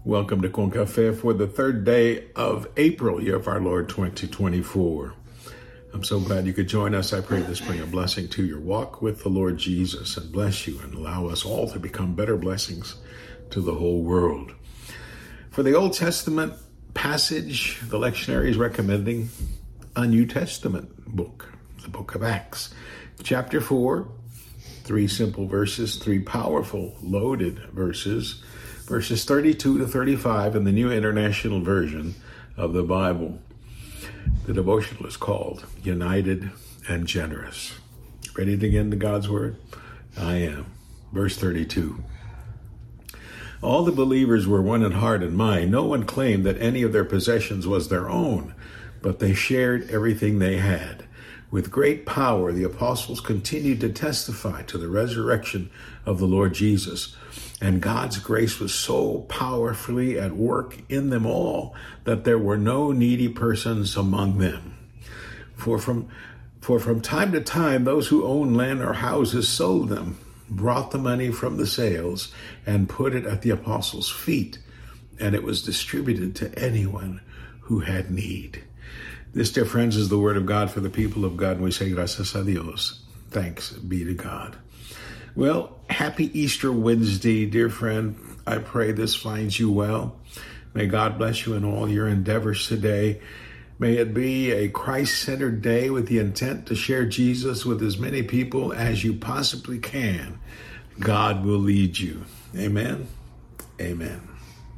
Welcome to Con Café for the third day of April, year of our Lord 2024. I'm so glad you could join us. I pray this bring a blessing to your walk with the Lord Jesus and bless you and allow us all to become better blessings to the whole world. For the Old Testament passage, the lectionary is recommending a New Testament book, the book of Acts. Chapter 4, 3 simple verses, 3 powerful, loaded verses 32 to 35 in the New International Version of the Bible. The devotional is called United and Generous. Ready to get into God's Word? I am. Verse 32. All the believers were one in heart and mind. No one claimed that any of their possessions was their own, but they shared everything they had. With great power, the apostles continued to testify to the resurrection of the Lord Jesus. And God's grace was so powerfully at work in them all that there were no needy persons among them. For from time to time, those who owned land or houses sold them, brought the money from the sales, and put it at the apostles' feet, and it was distributed to anyone who had need. This, dear friends, is the word of God for the people of God, and we say gracias a Dios. Thanks be to God. Well, happy Easter Wednesday, dear friend. I pray this finds you well. May God bless you in all your endeavors today. May it be a Christ-centered day with the intent to share Jesus with as many people as you possibly can. God will lead you. Amen. Amen.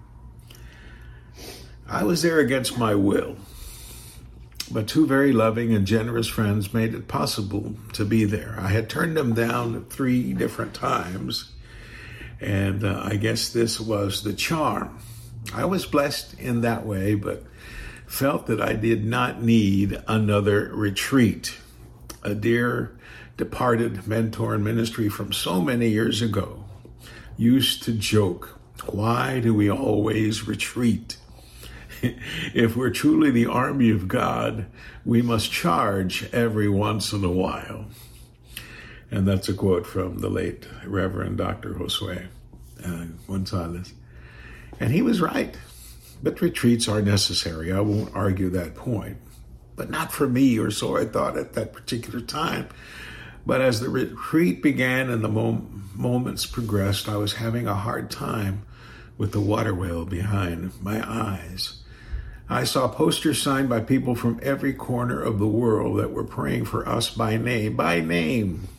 I was there against my will, but 2 very loving and generous friends made it possible to be there. I had turned them down 3 different times, and I guess this was the charm. I was blessed in that way, but felt that I did not need another retreat. A dear departed mentor in ministry from so many years ago used to joke, "Why do we always retreat? If we're truly the army of God, we must charge every once in a while." And that's a quote from the late Reverend Dr. Josue Gonzalez. And he was right. But retreats are necessary. I won't argue that point. But not for me, or so I thought at that particular time. But as the retreat began and the moments progressed, I was having a hard time with the water wheel behind my eyes. I saw posters signed by people from every corner of the world that were praying for us by name. By name.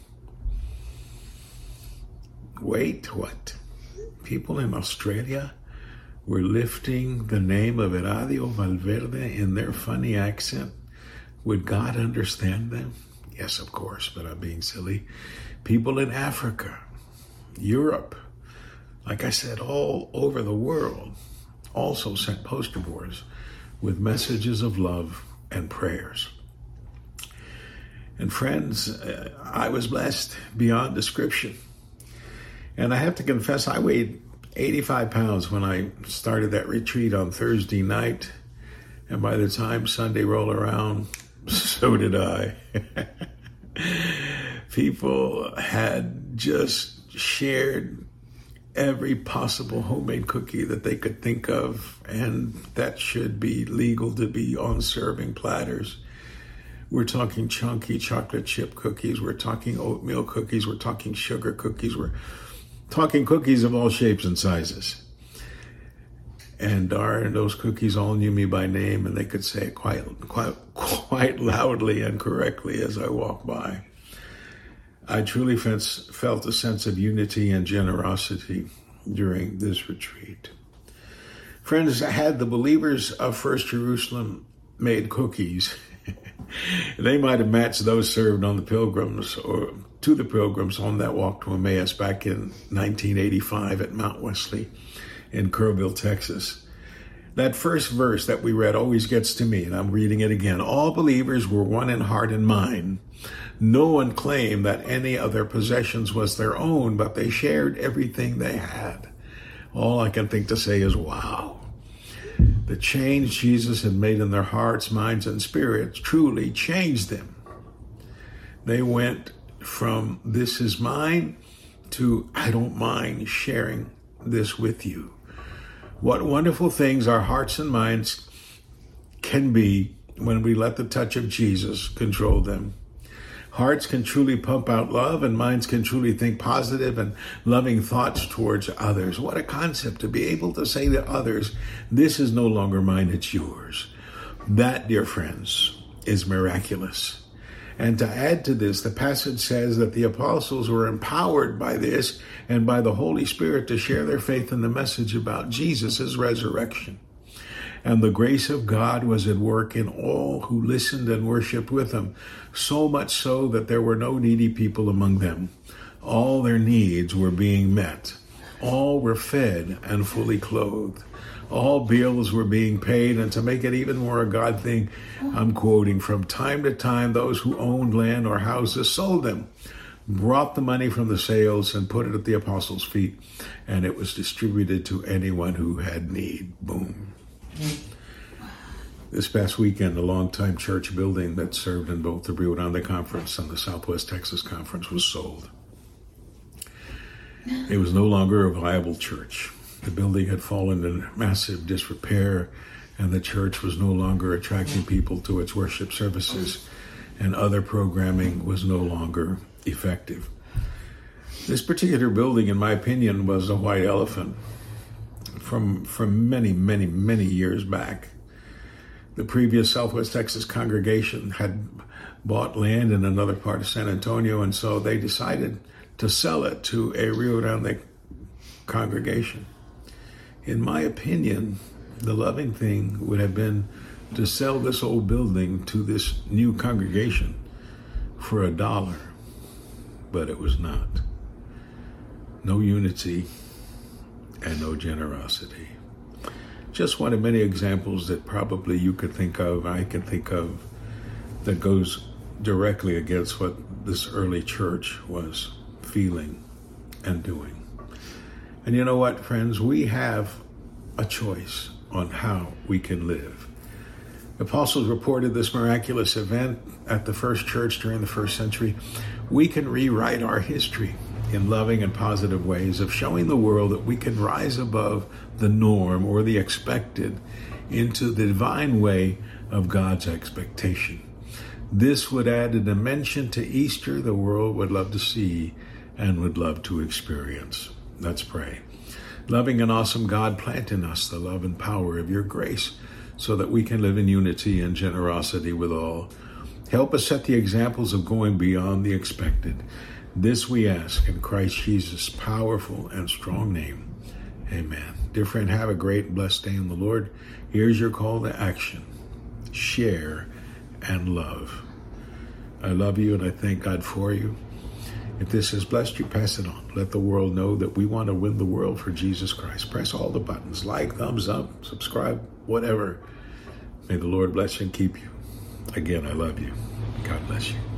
Wait, what? People in Australia were lifting the name of Eladio Valverde in their funny accent. Would God understand them? Yes, of course, but I'm being silly. People in Africa, Europe, like I said, all over the world, also sent poster boards with messages of love and prayers. And friends, I was blessed beyond description. And I have to confess, I weighed 85 pounds when I started that retreat on Thursday night. And by the time Sunday rolled around, so did I. People had just shared every possible homemade cookie that they could think of, and that should be legal to be on serving platters. We're talking chunky chocolate chip cookies. We're talking oatmeal cookies. We're talking sugar cookies. We're talking cookies of all shapes and sizes. And darn, those cookies all knew me by name, and they could say it quite loudly and correctly as I walked by. I truly felt a sense of unity and generosity during this retreat. Friends, had the believers of First Jerusalem made cookies, they might have matched those served on the pilgrims or to the pilgrims on that walk to Emmaus back in 1985 at Mount Wesley in Kerrville, Texas. That first verse that we read always gets to me, and I'm reading it again. All believers were one in heart and mind. No one claimed that any of their possessions was their own, but they shared everything they had. All I can think to say is, wow. The change Jesus had made in their hearts, minds, and spirits truly changed them. They went from "this is mine" to "I don't mind sharing this with you." What wonderful things our hearts and minds can be when we let the touch of Jesus control them. Hearts can truly pump out love, and minds can truly think positive and loving thoughts towards others. What a concept, to be able to say to others, this is no longer mine, it's yours. That, dear friends, is miraculous. And to add to this, the passage says that the apostles were empowered by this and by the Holy Spirit to share their faith in the message about Jesus' resurrection. And the grace of God was at work in all who listened and worshiped with him, so much so that there were no needy people among them. All their needs were being met. All were fed and fully clothed. All bills were being paid, and to make it even more a God thing, I'm quoting, from time to time, those who owned land or houses sold them, brought the money from the sales and put it at the apostles' feet, and it was distributed to anyone who had need. Boom. This past weekend, a longtime church building that served in both the Rio Grande Conference and the Southwest Texas Conference was sold. It was no longer a viable church. The building had fallen in massive disrepair, and the church was no longer attracting people to its worship services, and other programming was no longer effective. This particular building, in my opinion, was a white elephant from many, many, many years back. The previous Southwest Texas congregation had bought land in another part of San Antonio, and so they decided to sell it to a Rio Grande congregation. In my opinion, the loving thing would have been to sell this old building to this new congregation for $1, but it was not. No unity and no generosity. Just one of many examples that probably you could think of, I can think of, that goes directly against what this early church was feeling and doing. And you know what, friends? We have a choice on how we can live. The apostles reported this miraculous event at the first church during the first century. We can rewrite our history in loving and positive ways of showing the world that we can rise above the norm or the expected into the divine way of God's expectation. This would add a dimension to Easter the world would love to see and would love to experience. Let's pray. Loving and awesome God, plant in us the love and power of your grace so that we can live in unity and generosity with all. Help us set the examples of going beyond the expected. This we ask in Christ Jesus' powerful and strong name. Amen. Dear friend, have a great blessed day in the Lord. Here's your call to action. Share and love. I love you and I thank God for you. If this has blessed you, pass it on. Let the world know that we want to win the world for Jesus Christ. Press all the buttons, like, thumbs up, subscribe, whatever. May the Lord bless you and keep you. Again, I love you. God bless you.